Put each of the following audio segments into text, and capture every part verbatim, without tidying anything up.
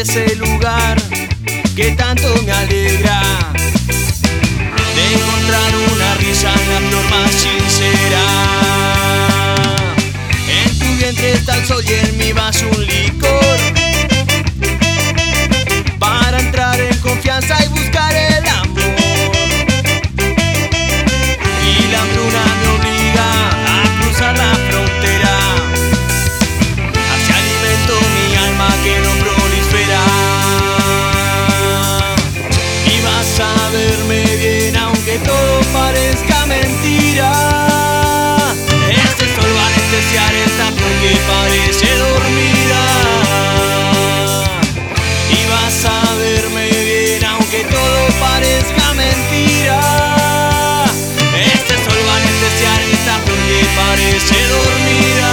ese lugar que tanto me alegra de encontrar una risa en la flor más sincera. En tu vientre está el sol y en mi vaso un licor, para entrar en confianza y buscar el amor. Y la hambruna me obliga a cruzar la frontera, así alimento mi alma que no prolifera. Y vas a verme bien aunque todo parezca mentira. Este sol va a anestesiar esta flor que parece dormida. Y vas a verme bien aunque todo parezca mentira. Este sol va a anestesiar esta flor que parece dormida.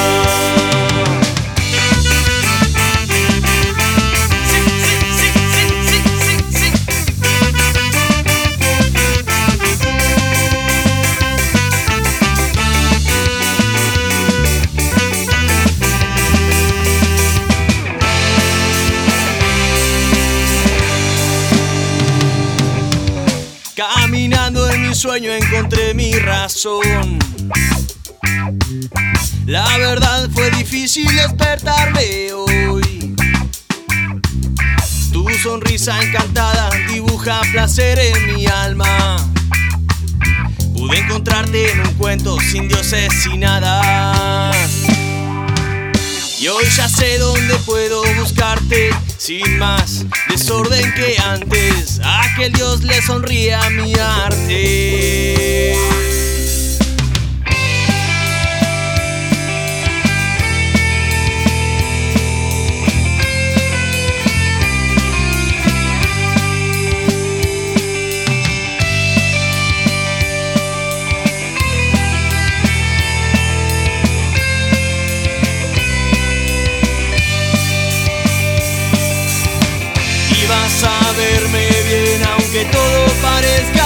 Caminando en mi sueño encontré mi razón. La verdad fue difícil despertarme hoy. Tu sonrisa encantada dibuja placer en mi alma. Pude encontrarte en un cuento sin dioses y nada. Y hoy ya sé dónde puedo buscarte, sin más desorden que antes. A que el Dios le sonríe a mi arte. Vas a verme bien aunque todo parezca